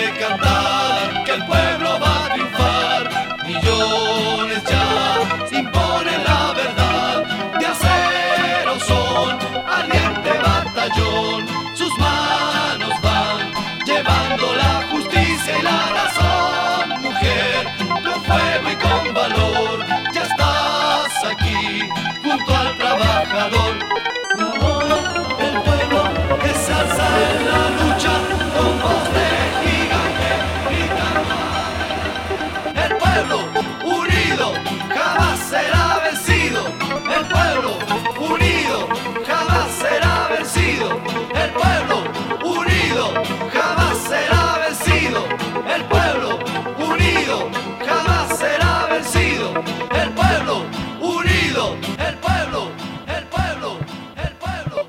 que cantar, que el pueblo va a triunfar. Millones ya imponen la verdad, de acero son, ardiente batallón. Sus manos van llevando la justicia y la razón. Mujer, con fuego y con valor, ya estás aquí junto al trabajador. Y ahora el pueblo que se alza en la lucha con voz de gigante gritando. El pueblo unido jamás será vencido. El pueblo unido jamás será vencido. El pueblo unido jamás será vencido. El pueblo unido jamás será vencido. El pueblo unido, el pueblo, el pueblo, el pueblo.